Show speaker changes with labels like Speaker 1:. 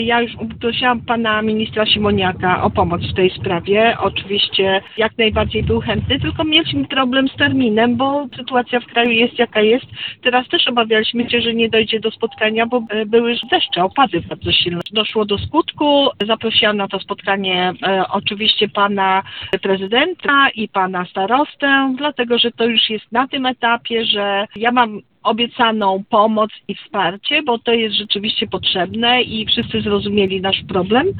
Speaker 1: Ja już prosiłam pana ministra Siemoniaka o pomoc w tej sprawie. Oczywiście jak najbardziej był chętny, tylko mieliśmy problem z terminem, bo sytuacja w kraju jest jaka jest. Teraz też obawialiśmy się, że nie dojdzie do spotkania, bo były deszcze, opady bardzo silne. Doszło do skutku. Zaprosiłam na to spotkanie oczywiście pana prezydenta i pana starostę, dlatego że to już jest na tym etapie, że ja mam obiecaną pomoc i wsparcie, bo to jest rzeczywiście potrzebne i wszyscy zrozumieli nasz problem.